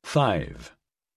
5.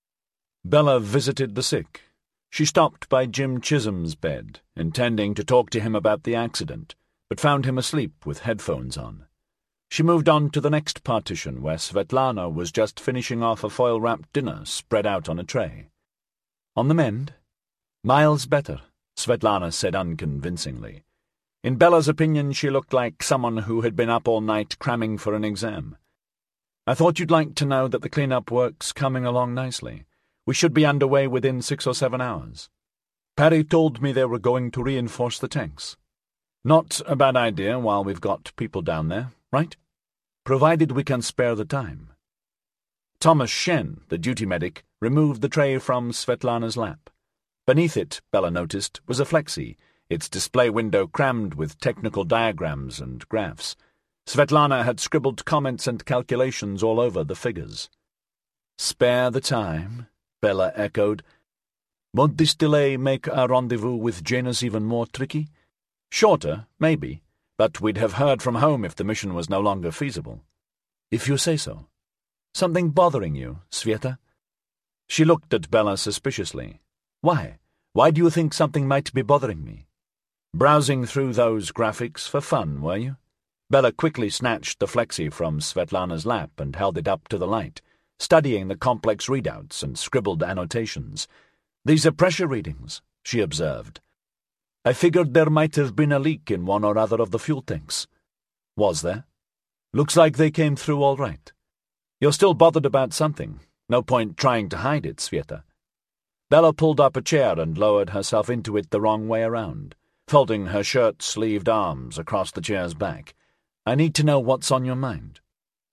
Bella visited the sick. She stopped by Jim Chisholm's bed, intending to talk to him about the accident, but found him asleep with headphones on. She moved on to the next partition, where Svetlana was just finishing off a foil-wrapped dinner spread out on a tray. On the mend? Miles better, Svetlana said unconvincingly. In Bella's opinion, she looked like someone who had been up all night cramming for an exam. I thought you'd like to know that the clean-up work's coming along nicely. We should be underway within 6 or 7 hours. Parry told me they were going to reinforce the tanks. Not a bad idea while we've got people down there, right? Provided we can spare the time. Thomas Shen, the duty medic, removed the tray from Svetlana's lap. Beneath it, Bella noticed, was a flexi, its display window crammed with technical diagrams and graphs. Svetlana had scribbled comments and calculations all over the figures. Spare the time, Bella echoed. Won't this delay make our rendezvous with Janus even more tricky? Shorter, maybe, but we'd have heard from home if the mission was no longer feasible. If you say so. Something bothering you, Sveta? She looked at Bella suspiciously. Why? Why do you think something might be bothering me? Browsing through those graphics for fun, were you? Bella quickly snatched the flexi from Svetlana's lap and held it up to the light, studying the complex readouts and scribbled annotations. These are pressure readings, she observed. I figured there might have been a leak in one or other of the fuel tanks. Was there? Looks like they came through all right. You're still bothered about something. No point trying to hide it, Sveta. Bella pulled up a chair and lowered herself into it the wrong way around, folding her shirt-sleeved arms across the chair's back. I need to know what's on your mind.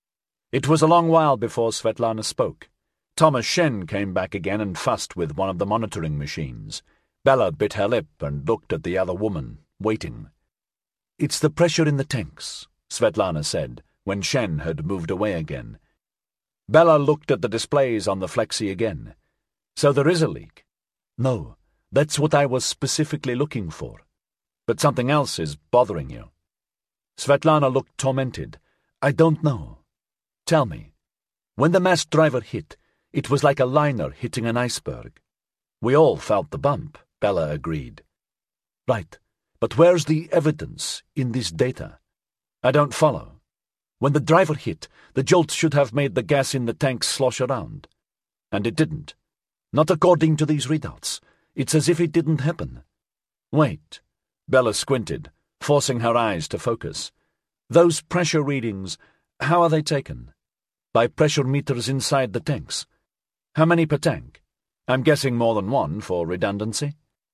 It was a long while before Svetlana spoke. Thomas Shen came back again and fussed with one of the monitoring machines. Bella bit her lip and looked at the other woman, waiting. It's the pressure in the tanks, Svetlana said, when Shen had moved away again. Bella looked at the displays on the flexi again. So there is a leak? No, that's what I was specifically looking for. But something else is bothering you. Svetlana looked tormented. I don't know. Tell me. When the mass driver hit, it was like a liner hitting an iceberg. We all felt the bump, Bella agreed. Right, but where's the evidence in this data? I don't follow. When the driver hit, the jolt should have made the gas in the tanks slosh around. And it didn't. Not according to these readouts. It's as if it didn't happen. Wait. Bella squinted, forcing her eyes to focus. Those pressure readings, how are they taken? By pressure meters inside the tanks. How many per tank? I'm guessing more than one for redundancy.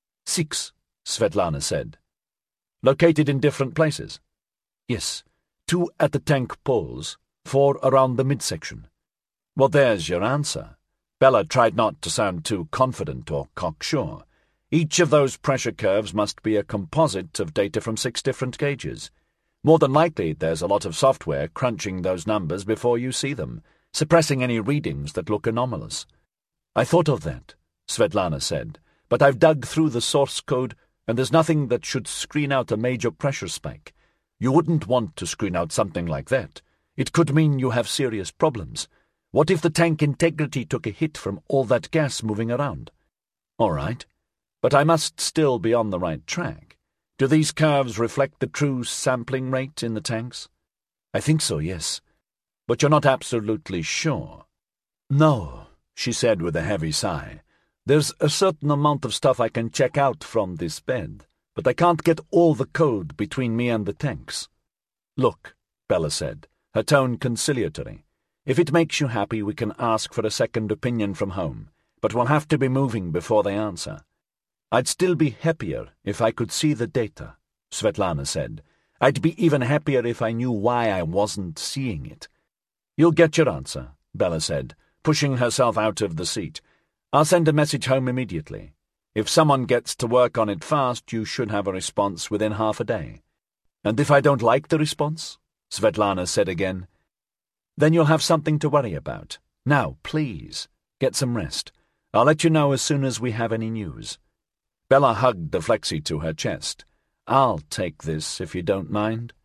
6, Svetlana said. Located in different places? Yes, 2 at the tank poles, 4 around the midsection. Well, there's your answer. Bella tried not to sound too confident or cocksure. Each of those pressure curves must be a composite of data from 6 different gauges. More than likely, there's a lot of software crunching those numbers before you see them, suppressing any readings that look anomalous. I thought of that, Svetlana said, but I've dug through the source code, and there's nothing that should screen out a major pressure spike. You wouldn't want to screen out something like that. It could mean you have serious problems. What if the tank integrity took a hit from all that gas moving around? All right. But I must still be on the right track. Do these curves reflect the true sampling rate in the tanks? I think so, yes. But you're not absolutely sure. No, she said with a heavy sigh. There's a certain amount of stuff I can check out from this bed, but I can't get all the code between me and the tanks. Look, Bella said, her tone conciliatory. If it makes you happy, we can ask for a second opinion from home, but we'll have to be moving before they answer. I'd still be happier if I could see the data, Svetlana said. I'd be even happier if I knew why I wasn't seeing it. You'll get your answer, Bella said, pushing herself out of the seat. I'll send a message home immediately. If someone gets to work on it fast, you should have a response within half a day. And if I don't like the response, Svetlana said again, then you'll have something to worry about. Now, please, get some rest. I'll let you know as soon as we have any news. Bella hugged the flexi to her chest. I'll take this, if you don't mind.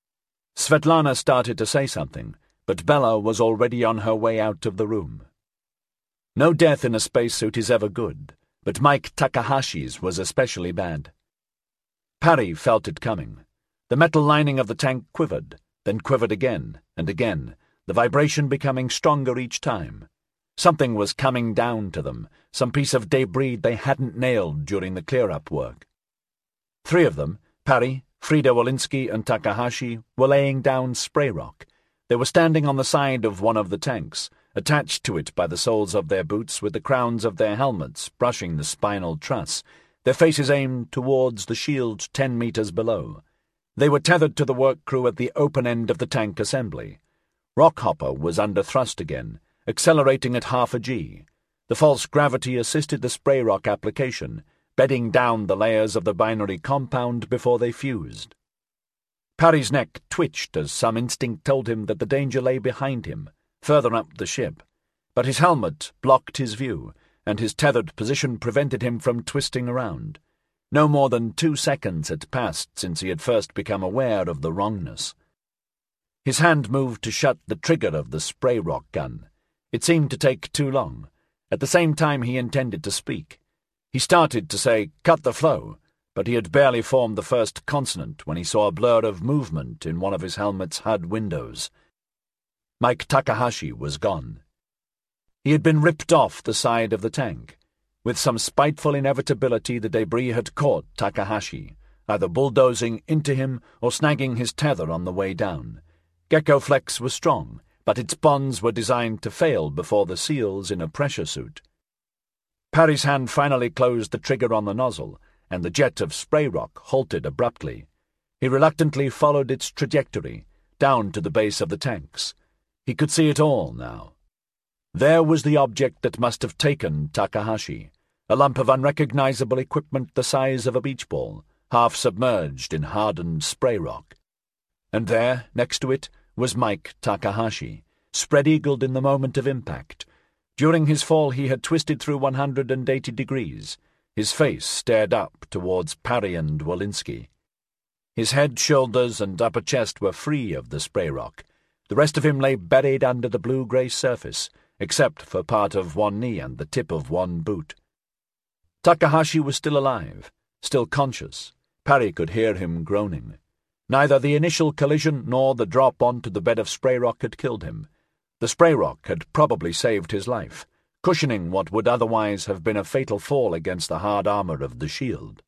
Svetlana started to say something, but Bella was already on her way out of the room. No death in a spacesuit is ever good, but Mike Takahashi's was especially bad. Parry felt it coming. The metal lining of the tank quivered, then quivered again and again, the vibration becoming stronger each time. Something was coming down to them, some piece of debris they hadn't nailed during the clear-up work. 3 of them, Parry, Frida Wolinski and Takahashi, were laying down spray rock. They were standing on the side of one of the tanks, attached to it by the soles of their boots with the crowns of their helmets brushing the spinal truss, their faces aimed towards the shield 10 meters below. They were tethered to the work crew at the open end of the tank assembly. Rockhopper was under thrust again, accelerating at half a G. The false gravity assisted the spray rock application, bedding down the layers of the binary compound before they fused. Parry's neck twitched as some instinct told him that the danger lay behind him, further up the ship, but his helmet blocked his view, and his tethered position prevented him from twisting around. No more than 2 seconds had passed since he had first become aware of the wrongness. His hand moved to shut the trigger of the spray rock gun. It seemed to take too long. At the same time he intended to speak. He started to say, "Cut the flow," but he had barely formed the first consonant when he saw a blur of movement in one of his helmet's HUD windows. Mike Takahashi was gone. He had been ripped off the side of the tank. With some spiteful inevitability, the debris had caught Takahashi, either bulldozing into him or snagging his tether on the way down. Gecko Flex was strong, but its bonds were designed to fail before the seals in a pressure suit. Parry's hand finally closed the trigger on the nozzle, and the jet of spray rock halted abruptly. He reluctantly followed its trajectory, down to the base of the tanks. He could see it all now. There was the object that must have taken Takahashi, a lump of unrecognizable equipment the size of a beach ball, half submerged in hardened spray rock. And there, next to it, was Mike Takahashi, spread-eagled in the moment of impact. During his fall he had twisted through 180 degrees. His face stared up towards Parry and Wolinski. His head, shoulders, and upper chest were free of the spray rock. The rest of him lay buried under the blue-grey surface, except for part of one knee and the tip of one boot. Takahashi was still alive, still conscious. Parry could hear him groaning. Neither the initial collision nor the drop onto the bed of spray rock had killed him. The spray rock had probably saved his life, cushioning what would otherwise have been a fatal fall against the hard armor of the shield.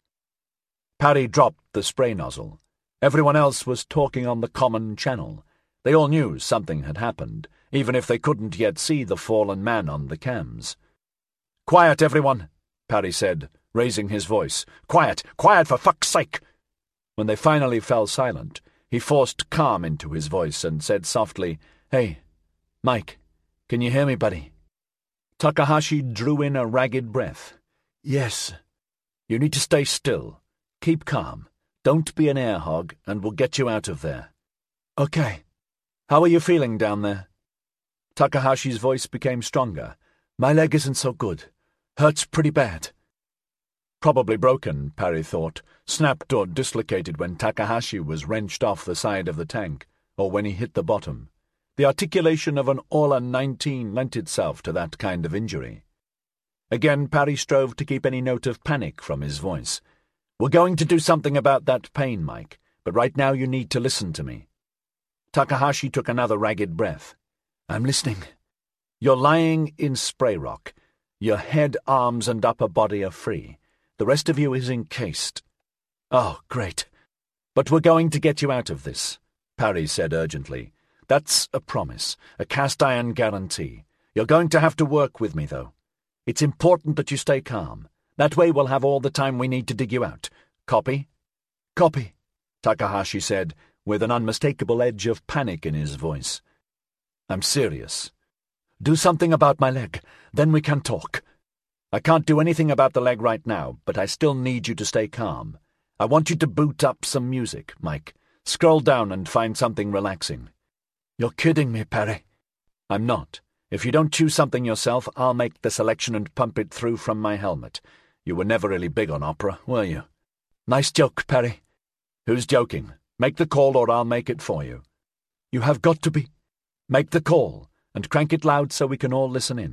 Parry dropped the spray nozzle. Everyone else was talking on the common channel. They all knew something had happened, even if they couldn't yet see the fallen man on the cams. "Quiet, everyone," Parry said, raising his voice. "Quiet! Quiet, for fuck's sake!" When they finally fell silent, he forced calm into his voice and said softly, "Hey, Mike, can you hear me, buddy?" Takahashi drew in a ragged breath. "Yes. You need to stay still. Keep calm. Don't be an air hog, and we'll get you out of there." "Okay. How are you feeling down there?" Takahashi's voice became stronger. "My leg isn't so good. Hurts pretty bad." Probably broken, Parry thought, snapped or dislocated when Takahashi was wrenched off the side of the tank, or when he hit the bottom. The articulation of an Orla-19 lent itself to that kind of injury. Again, Parry strove to keep any note of panic from his voice. "We're going to do something about that pain, Mike, but right now you need to listen to me." Takahashi took another ragged breath. "I'm listening." "You're lying in spray rock. Your head, arms, and upper body are free. The rest of you is encased." "Oh, great. But we're going to get you out of this," Parry said urgently. "That's a promise, a cast-iron guarantee. You're going to have to work with me, though. It's important that you stay calm. That way we'll have all the time we need to dig you out. Copy?" "Copy," Takahashi said, with an unmistakable edge of panic in his voice. "I'm serious. Do something about my leg, then we can talk. I can't do anything about the leg right now, but I still need you to stay calm. I want you to boot up some music, Mike. Scroll down and find something relaxing." "You're kidding me, Parry." "I'm not. If you don't choose something yourself, I'll make the selection and pump it through from my helmet. You were never really big on opera, were you?" "Nice joke, Parry." "Who's joking? Make the call or I'll make it for you." "You have got to be." "Make the call, and crank it loud so we can all listen in.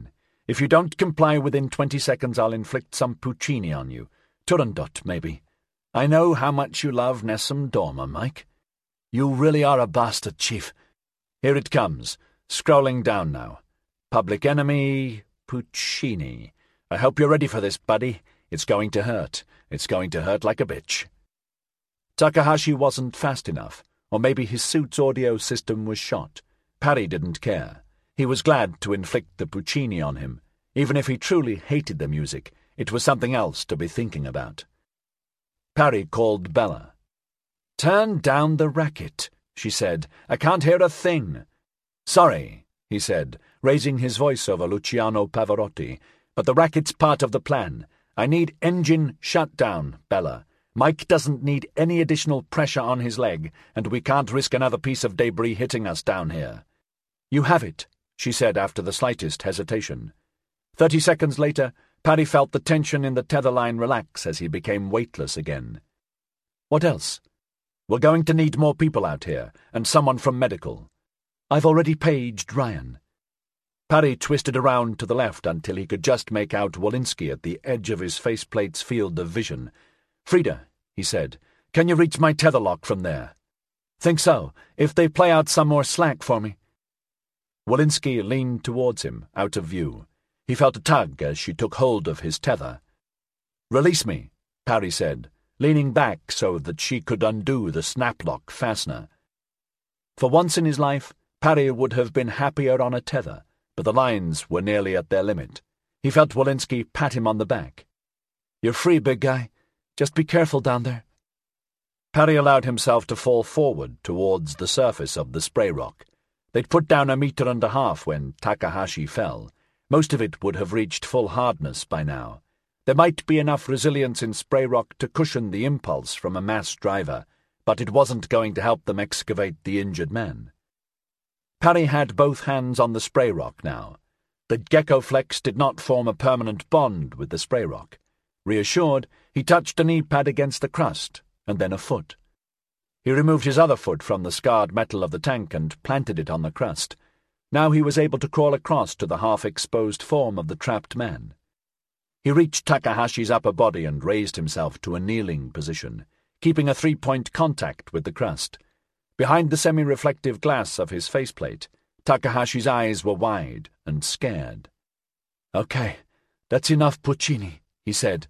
If you don't comply within 20 seconds, I'll inflict some Puccini on you. Turandot, maybe. I know how much you love Nessun Dorma, Mike. You really are a bastard, Chief. Here it comes, scrolling down now. Public Enemy, Puccini. I hope you're ready for this, buddy. It's going to hurt. It's going to hurt like a bitch. Takahashi wasn't fast enough, or maybe his suit's audio system was shot. Parry didn't care. He was glad to inflict the Puccini on him. Even if he truly hated the music, it was something else to be thinking about. Parry called Bella. "Turn down the racket," she said. "I can't hear a thing." "Sorry," he said, raising his voice over Luciano Pavarotti, "but the racket's part of the plan. I need engine shut down, Bella. Mike doesn't need any additional pressure on his leg, and we can't risk another piece of debris hitting us down here." "You have it," she said after the slightest hesitation. 30 seconds later, Parry felt the tension in the tether line relax as he became weightless again. "What else?" "We're going to need more people out here, and someone from medical." "I've already paged Ryan." Parry twisted around to the left until he could just make out Wolinski at the edge of his faceplate's field of vision. "Frida," he said, "can you reach my tether lock from there?" "Think so, if they play out some more slack for me." Wolinski leaned towards him, out of view. He felt a tug as she took hold of his tether. "Release me," Parry said, leaning back so that she could undo the snap-lock fastener. For once in his life, Parry would have been happier on a tether, but the lines were nearly at their limit. He felt Wolinski pat him on the back. "You're free, big guy. Just be careful down there." Parry allowed himself to fall forward towards the surface of the spray rock. They'd put down 1.5 meters when Takahashi fell. Most of it would have reached full hardness by now. There might be enough resilience in spray rock to cushion the impulse from a mass driver, but it wasn't going to help them excavate the injured man. Parry had both hands on the spray rock now. The Gecko Flex did not form a permanent bond with the spray rock. Reassured, he touched a knee pad against the crust, and then a foot. He removed his other foot from the scarred metal of the tank and planted it on the crust. Now he was able to crawl across to the half-exposed form of the trapped man. He reached Takahashi's upper body and raised himself to a kneeling position, keeping a 3-point contact with the crust. Behind the semi-reflective glass of his faceplate, Takahashi's eyes were wide and scared. "Okay, that's enough, Puccini," he said.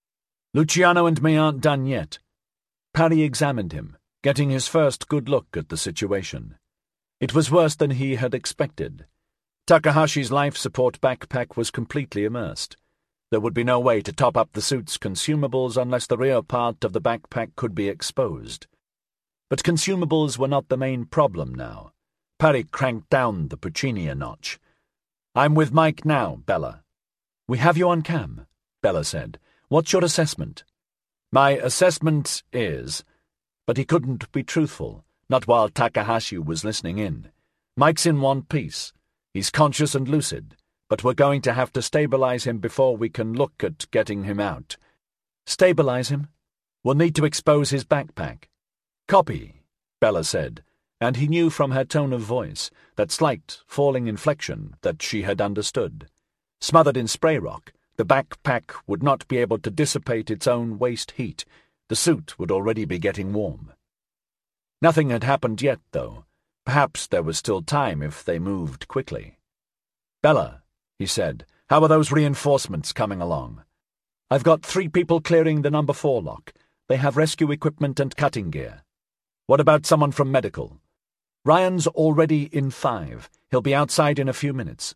"Luciano and me aren't done yet." Parry examined him, getting his first good look at the situation. It was worse than he had expected. Takahashi's life support backpack was completely immersed. There would be no way to top up the suit's consumables unless the rear part of the backpack could be exposed. But consumables were not the main problem now. Parry cranked down the Puccini a notch. "I'm with Mike now, Bella." "We have you on cam," Bella said. "What's your assessment?" "My assessment is—" But he couldn't be truthful, not while Takahashi was listening in. "Mike's in one piece. He's conscious and lucid, but we're going to have to stabilize him before we can look at getting him out." "Stabilize him? We'll need to expose his backpack." "Copy," Bella said, and he knew from her tone of voice, that slight, falling inflection, that she had understood. Smothered in spray rock, the backpack would not be able to dissipate its own waste heat. The suit would already be getting warm. Nothing had happened yet, though. Perhaps there was still time if they moved quickly. "Bella," he said, "how are those reinforcements coming along?" "I've got 3 people clearing the number 4 lock. They have rescue equipment and cutting gear." "What about someone from medical?" "Ryan's already in 5. He'll be outside in a few minutes."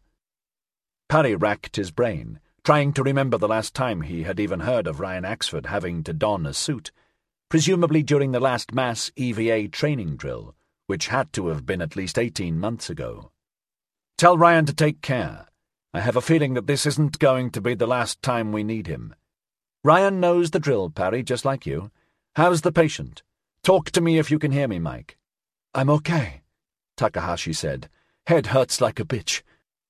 Parry racked his brain, trying to remember the last time he had even heard of Ryan Axford having to don a suit, presumably during the last mass EVA training drill, which had to have been at least 18 months ago. "Tell Ryan to take care. I have a feeling that this isn't going to be the last time we need him." "Ryan knows the drill, Parry, just like you. How's the patient? Talk to me if you can hear me, Mike." "I'm okay," Takahashi said. "Head hurts like a bitch."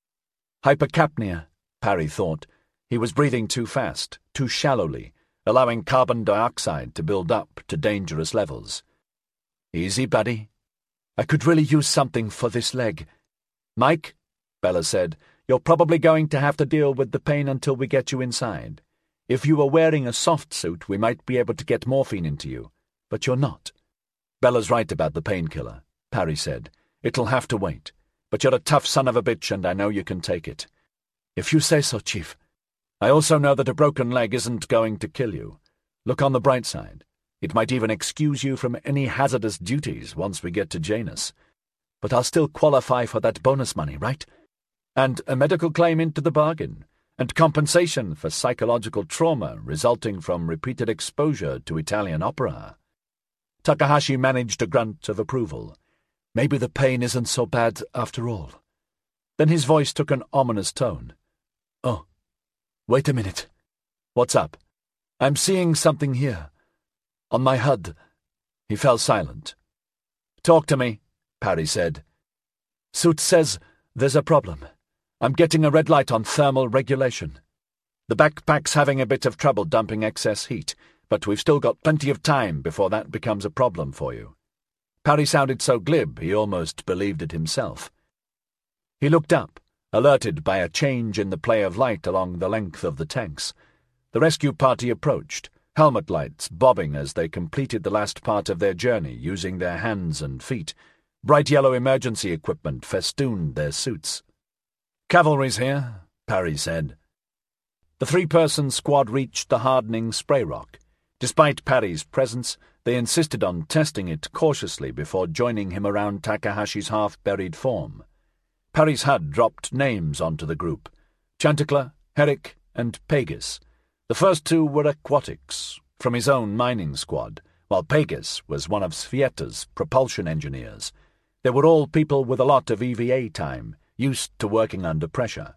Hypercapnia, Parry thought. He was breathing too fast, too shallowly, allowing carbon dioxide to build up to dangerous levels. "Easy, buddy. I could really use something for this leg." "Mike," Bella said, You're probably going to have to deal with the pain until we get you inside. If you were wearing a soft suit, we might be able to get morphine into you. But you're not." "Bella's right about the painkiller," Parry said. "It'll have to wait. But you're a tough son of a bitch, and I know you can take it." "If you say so, Chief." "I also know that a broken leg isn't going to kill you. Look on the bright side. It might even excuse you from any hazardous duties once we get to Janus. But I'll still qualify for that bonus money, right? And a medical claim into the bargain, and compensation for psychological trauma resulting from repeated exposure to Italian opera." Takahashi managed a grunt of approval. Maybe the pain isn't so bad after all. Then his voice took an ominous tone. "Oh, wait a minute. What's up?" "I'm seeing something here. On my HUD." He fell silent. "Talk to me," Parry said. "Suit says there's a problem. I'm getting a red light on thermal regulation. The backpack's having a bit of trouble dumping excess heat, but we've still got plenty of time before that becomes a problem for you." Parry sounded so glib he almost believed it himself. He looked up, alerted by a change in the play of light along the length of the tanks. The rescue party approached, helmet lights bobbing as they completed the last part of their journey using their hands and feet. Bright yellow emergency equipment festooned their suits. "Cavalry's here," Parry said. The three-person squad reached the hardening spray rock. Despite Parry's presence, they insisted on testing it cautiously before joining him around Takahashi's half-buried form. Parry's HUD dropped names onto the group: Chanticleer, Herrick, and Pegasus. The first two were aquatics, from his own mining squad, while Pegasus was one of Svieta's propulsion engineers. They were all people with a lot of EVA time, used to working under pressure.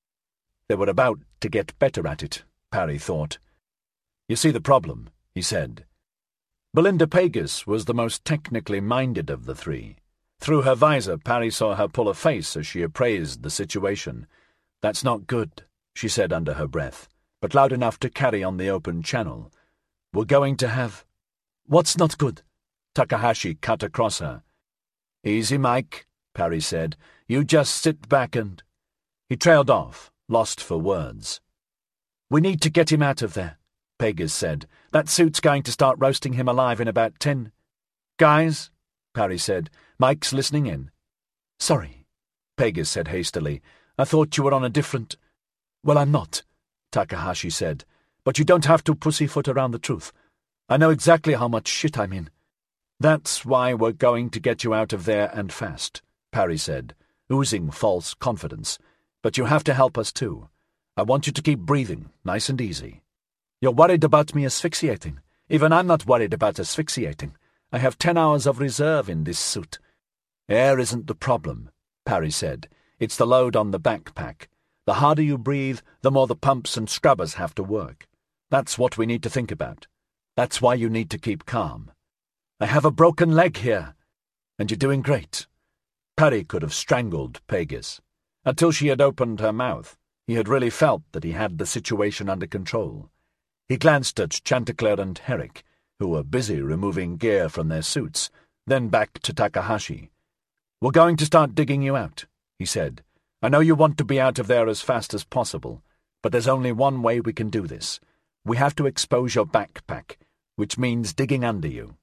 They were about to get better at it, Parry thought. "You see the problem," he said. Belinda Pegasus was the most technically minded of the three. Through her visor, Parry saw her pull a face as she appraised the situation. "That's not good," she said under her breath, but loud enough to carry on the open channel. "We're going to have—" "What's not good?" Takahashi cut across her. "Easy, Mike," Parry said. "You just sit back and—" He trailed off, lost for words. "We need to get him out of there," Pegasus said. "That suit's going to start roasting him alive in about 10... "Guys," Parry said. "Mike's listening in." "Sorry," Pegasus said hastily. "I thought you were on a different—" "Well, I'm not," Takahashi said. "But you don't have to pussyfoot around the truth. I know exactly how much shit I'm in." "That's why we're going to get you out of there and fast," Parry said, oozing false confidence. "But you have to help us too. I want you to keep breathing, nice and easy." "You're worried about me asphyxiating. Even I'm not worried about asphyxiating. I have 10 hours of reserve in this suit." "Air isn't the problem," Parry said. "It's the load on the backpack. The harder you breathe, the more the pumps and scrubbers have to work. That's what we need to think about. That's why you need to keep calm. I have a broken leg here, and you're doing great." Parry could have strangled Pegasus. Until she had opened her mouth, he had really felt that he had the situation under control. He glanced at Chanticleer and Herrick, who were busy removing gear from their suits, then back to Takahashi. "We're going to start digging you out," he said. "I know you want to be out of there as fast as possible, but there's only one way we can do this. We have to expose your backpack, which means digging under you."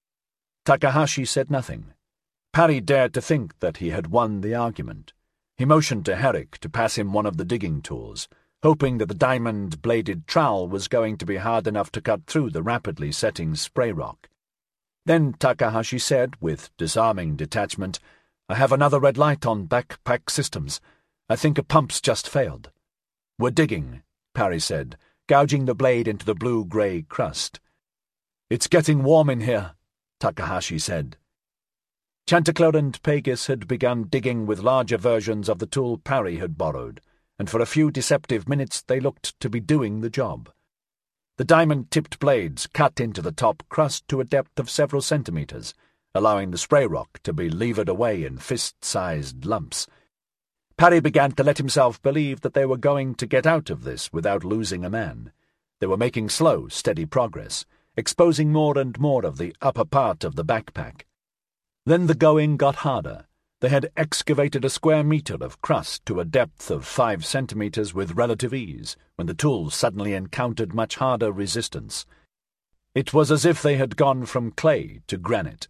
Takahashi said nothing. Parry dared to think that he had won the argument. He motioned to Herrick to pass him one of the digging tools, hoping that the diamond-bladed trowel was going to be hard enough to cut through the rapidly setting spray rock. Then Takahashi said, with disarming detachment, "I have another red light on backpack systems. I think a pump's just failed." "We're digging," Parry said, gouging the blade into the blue-grey crust. "It's getting warm in here," Takahashi said. Chanticleer and Pegasus had begun digging with larger versions of the tool Parry had borrowed, and for a few deceptive minutes they looked to be doing the job. The diamond-tipped blades cut into the top crust to a depth of several centimeters, allowing the spray rock to be levered away in fist-sized lumps. Parry began to let himself believe that they were going to get out of this without losing a man. They were making slow, steady progress, exposing more and more of the upper part of the backpack. Then the going got harder. They had excavated a square metre of crust to a depth of 5 centimetres with relative ease, when the tools suddenly encountered much harder resistance. It was as if they had gone from clay to granite.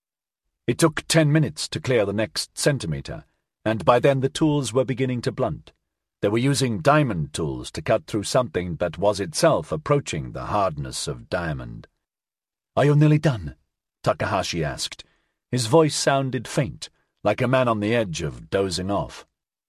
It took 10 minutes to clear the next centimetre, and by then the tools were beginning to blunt. They were using diamond tools to cut through something that was itself approaching the hardness of diamond. "Are you nearly done?" Takahashi asked. His voice sounded faint, like a man on the edge of dozing off.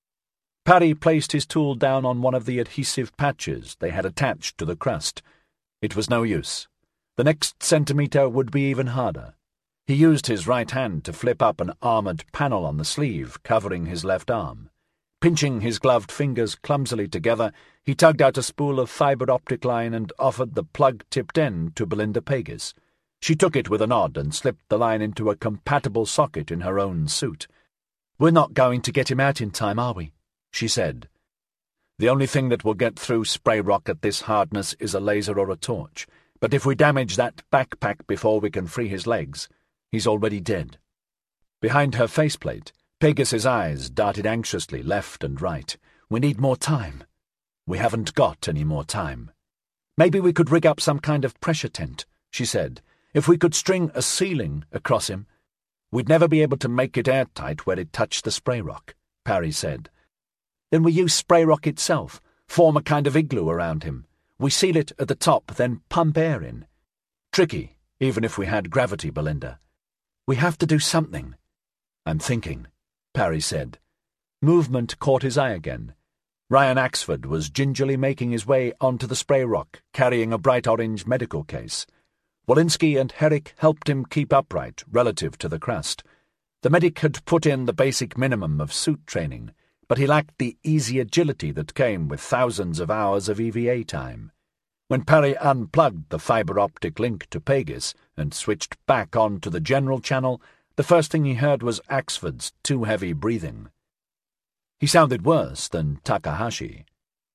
Parry placed his tool down on one of the adhesive patches they had attached to the crust. It was no use. The next centimetre would be even harder. He used his right hand to flip up an armoured panel on the sleeve covering his left arm. Pinching his gloved fingers clumsily together, he tugged out a spool of fibre optic line and offered the plug-tipped end to Belinda Pegis. She took it with a nod and slipped the line into a compatible socket in her own suit. "We're not going to get him out in time, are we?" she said. "The only thing that will get through spray rock at this hardness is a laser or a torch. But if we damage that backpack before we can free his legs, he's already dead." Behind her faceplate, Pegasus' eyes darted anxiously left and right. "We need more time." "We haven't got any more time." "Maybe we could rig up some kind of pressure tent," she said. "If we could string a ceiling across him." "We'd never be able to make it airtight where it touched the spray rock," Parry said. "Then we use spray rock itself, form a kind of igloo around him. We seal it at the top, then pump air in." "Tricky, even if we had gravity, Belinda." "We have to do something." "I'm thinking," Parry said. Movement caught his eye again. Ryan Axford was gingerly making his way onto the spray rock, carrying a bright orange medical case. Walensky and Herrick helped him keep upright relative to the crust. The medic had put in the basic minimum of suit training, but he lacked the easy agility that came with thousands of hours of EVA time. When Parry unplugged the fibre-optic link to Pegis and switched back on to the general channel, the first thing he heard was Axford's too heavy breathing. He sounded worse than Takahashi.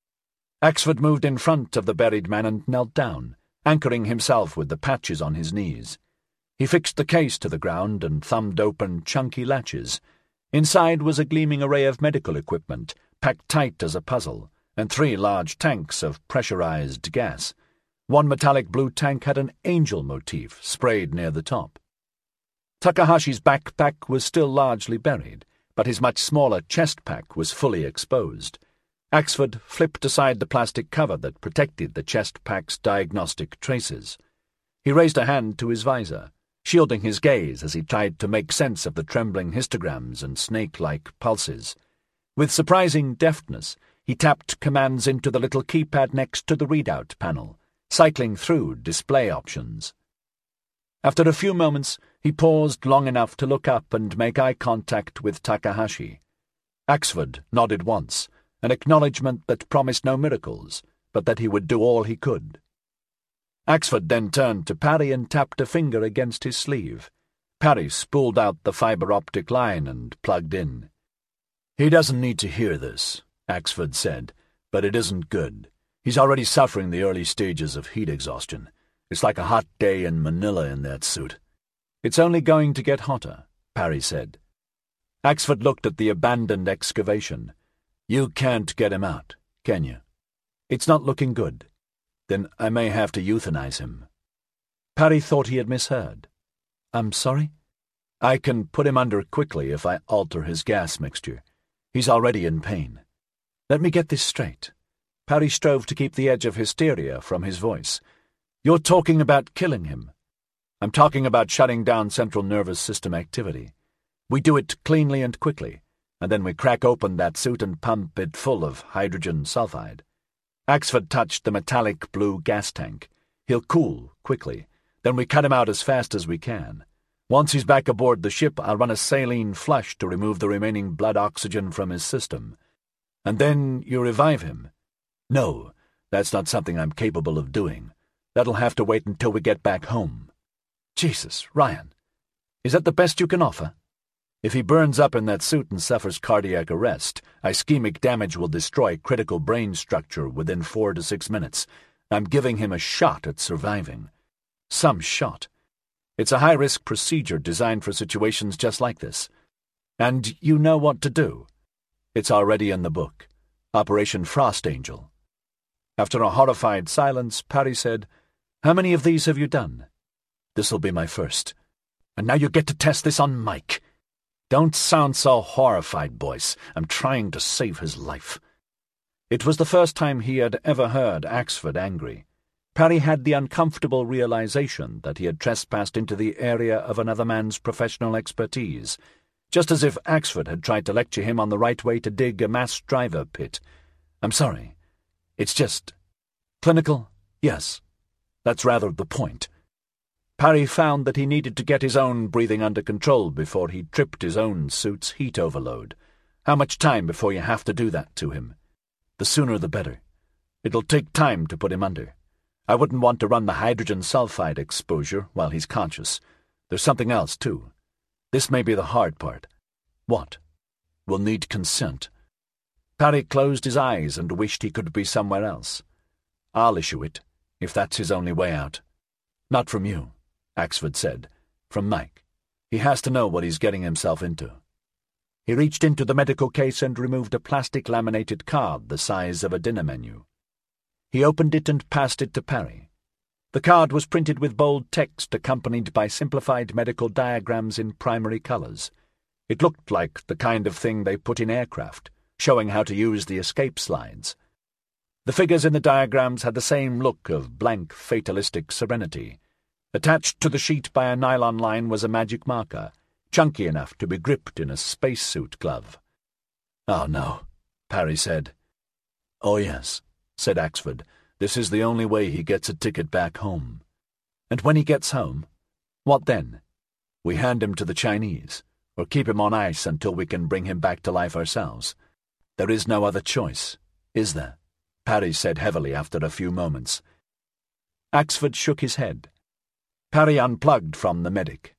Axford moved in front of the buried man and knelt down, anchoring himself with the patches on his knees. He fixed the case to the ground and thumbed open chunky latches. Inside was a gleaming array of medical equipment, packed tight as a puzzle, and 3 large tanks of pressurized gas. One metallic blue tank had an angel motif sprayed near the top. Takahashi's backpack was still largely buried, but his much smaller chest pack was fully exposed. Axford flipped aside the plastic cover that protected the chest pack's diagnostic traces. He raised a hand to his visor, shielding his gaze as he tried to make sense of the trembling histograms and snake-like pulses. With surprising deftness, he tapped commands into the little keypad next to the readout panel, cycling through display options. After a few moments, he paused long enough to look up and make eye contact with Takahashi. Axford nodded once, an acknowledgement that promised no miracles, but that he would do all he could. Axford then turned to Parry and tapped a finger against his sleeve. Parry spooled out the fibre-optic line and plugged in. "He doesn't need to hear this," Axford said, "but it isn't good. He's already suffering the early stages of heat exhaustion. It's like a hot day in Manila in that suit." "It's only going to get hotter," Parry said. Axford looked at the abandoned excavation. "You can't get him out, can you?" "It's not looking good." "Then I may have to euthanize him." Parry thought he had misheard. "I'm sorry?" "I can put him under quickly if I alter his gas mixture. He's already in pain." "Let me get this straight." Parry strove to keep the edge of hysteria from his voice. "You're talking about killing him." "I'm talking about shutting down central nervous system activity. We do it cleanly and quickly, and then we crack open that suit and pump it full of hydrogen sulfide." Axford touched the metallic blue gas tank. "He'll cool quickly. Then we cut him out as fast as we can. Once he's back aboard the ship, I'll run a saline flush to remove the remaining blood oxygen from his system. And then you revive him." "No, that's not something I'm capable of doing. That'll have to wait until we get back home." "Jesus, Ryan, is that the best you can offer?" "If he burns up in that suit and suffers cardiac arrest, ischemic damage will destroy critical brain structure within 4 to 6 minutes. I'm giving him a shot at surviving. Some shot. It's a high-risk procedure designed for situations just like this. And you know what to do. It's already in the book. Operation Frost Angel. After a horrified silence, Parry said, "How many of these have you done?" "This'll be my first. And now you get to test this on Mike." "Don't sound so horrified, Boyce. I'm trying to save his life." It was the first time he had ever heard Axford angry. Parry had the uncomfortable realization that he had trespassed into the area of another man's professional expertise, just as if Axford had tried to lecture him on the right way to dig a mass driver pit. "I'm sorry. It's just... clinical? Yes. That's rather the point." Parry found that he needed to get his own breathing under control before he tripped his own suit's heat overload. How much time before you have to do that to him? The sooner the better. It'll take time to put him under. I wouldn't want to run the hydrogen sulfide exposure while he's conscious. There's something else, too. This may be the hard part. What? We'll need consent. Parry closed his eyes and wished he could be somewhere else. "I'll issue it, if that's his only way out." "Not from you," Axford said. "From Mike. He has to know what he's getting himself into." He reached into the medical case and removed a plastic laminated card the size of a dinner menu. He opened it and passed it to Parry. The card was printed with bold text accompanied by simplified medical diagrams in primary colors. It looked like the kind of thing they put in aircraft, showing how to use the escape slides. The figures in the diagrams had the same look of blank, fatalistic serenity. Attached to the sheet by a nylon line was a magic marker, chunky enough to be gripped in a spacesuit glove. "Oh, no," Parry said. "Oh, yes," said Axford. "This is the only way he gets a ticket back home." "And when he gets home, what then?" "We hand him to the Chinese, or keep him on ice until we can bring him back to life ourselves. There is no other choice, is there?" Parry said heavily after a few moments. Axford shook his head. Parry unplugged from the medic.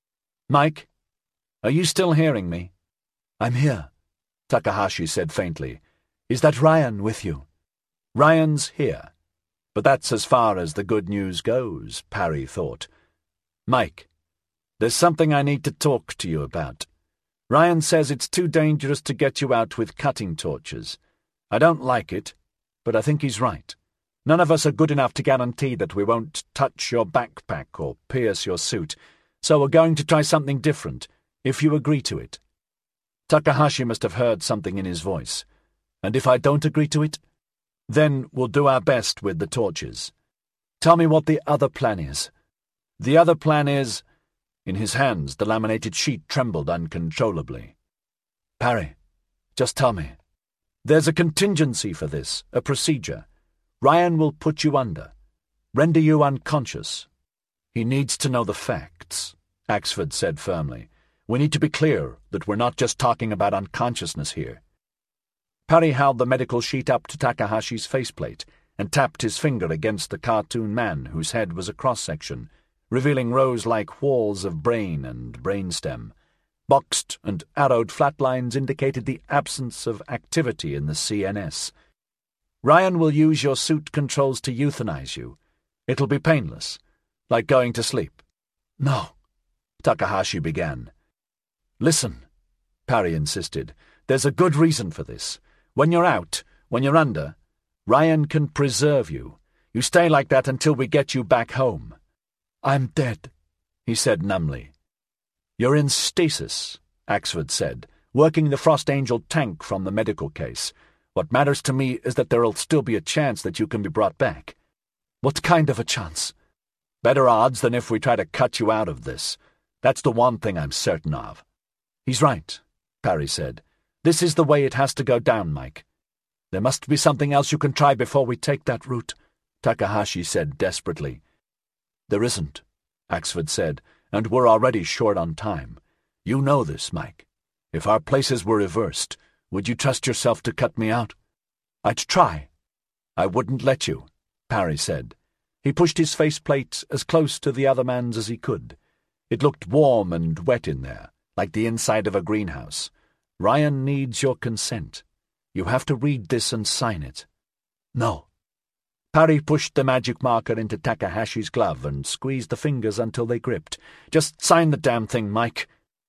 "Mike, are you still hearing me?" "I'm here," Takahashi said faintly. "Is that Ryan with you?" "Ryan's here. But that's as far as the good news goes," Parry thought. "Mike, there's something I need to talk to you about. Ryan says it's too dangerous to get you out with cutting torches. I don't like it, but I think he's right. None of us are good enough to guarantee that we won't touch your backpack or pierce your suit, so we're going to try something different, if you agree to it." Takahashi must have heard something in his voice. "And if I don't agree to it?" "Then we'll do our best with the torches. Tell me what the other plan is." "The other plan is—" In his hands the laminated sheet trembled uncontrollably. "Parry, just tell me. There's a contingency for this, a procedure. Ryan will put you under, render you unconscious." "He needs to know the facts," Axford said firmly. "We need to be clear that we're not just talking about unconsciousness here." Parry held the medical sheet up to Takahashi's faceplate and tapped his finger against the cartoon man whose head was a cross-section, revealing rows-like walls of brain and brainstem. Boxed and arrowed flat lines indicated the absence of activity in the CNS. "Ryan will use your suit controls to euthanize you. It'll be painless, like going to sleep." "No," Takahashi began. "Listen," Parry insisted. "There's a good reason for this. When you're out, when you're under, Ryan can preserve you. You stay like that until we get you back home." "I'm dead," he said numbly. "You're in stasis," Axford said, working the Frost Angel tank from the medical case. "What matters to me is that there'll still be a chance that you can be brought back." "What kind of a chance?" "Better odds than if we try to cut you out of this. That's the one thing I'm certain of." "He's right," Parry said. "This is the way it has to go down, Mike. There must be something else you can try before we take that route," Takahashi said desperately. "There isn't," Axford said, "and we're already short on time. You know this, Mike. If our places were reversed, would you trust yourself to cut me out?" "I'd try." "I wouldn't let you," Parry said. He pushed his faceplate as close to the other man's as he could. It looked warm and wet in there, like the inside of a greenhouse. "Ryan needs your consent. You have to read this and sign it." "No." Parry pushed the magic marker into Takahashi's glove and squeezed the fingers until they gripped. "Just sign the damn thing, Mike."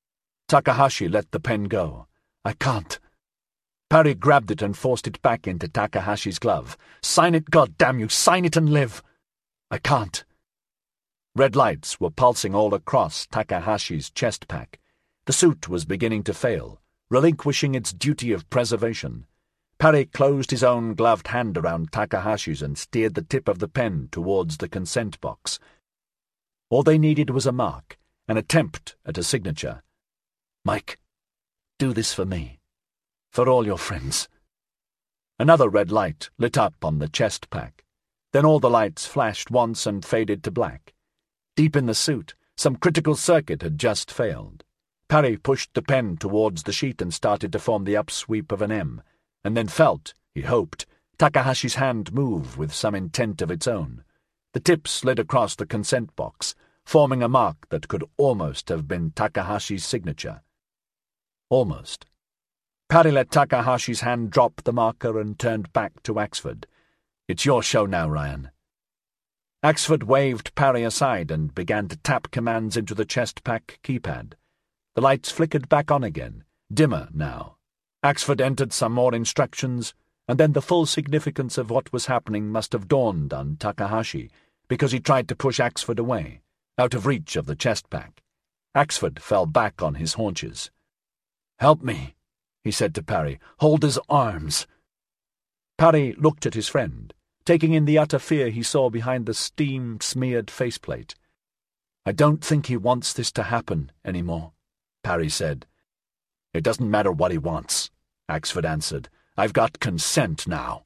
Takahashi let the pen go. "I can't." Parry grabbed it and forced it back into Takahashi's glove. "Sign it, goddamn you! Sign it and live!" "I can't." Red lights were pulsing all across Takahashi's chest pack. The suit was beginning to fail, relinquishing its duty of preservation. Parry closed his own gloved hand around Takahashi's and steered the tip of the pen towards the consent box. All they needed was a mark, an attempt at a signature. "Mike, do this for me. For all your friends." Another red light lit up on the chest pack. Then all the lights flashed once and faded to black. Deep in the suit, some critical circuit had just failed. Parry pushed the pen towards the sheet and started to form the upsweep of an M, and then felt, he hoped, Takahashi's hand move with some intent of its own. The tip slid across the consent box, forming a mark that could almost have been Takahashi's signature. Almost. Parry let Takahashi's hand drop the marker and turned back to Axford. "It's your show now, Ryan." Axford waved Parry aside and began to tap commands into the chest pack keypad. The lights flickered back on again, dimmer now. Axford entered some more instructions, and then the full significance of what was happening must have dawned on Takahashi, because he tried to push Axford away, out of reach of the chest pack. Axford fell back on his haunches. "Help me," he said to Parry. "Hold his arms." Parry looked at his friend, taking in the utter fear he saw behind the steam-smeared faceplate. "I don't think he wants this to happen anymore," Parry said. "It doesn't matter what he wants," Axford answered. "I've got consent now."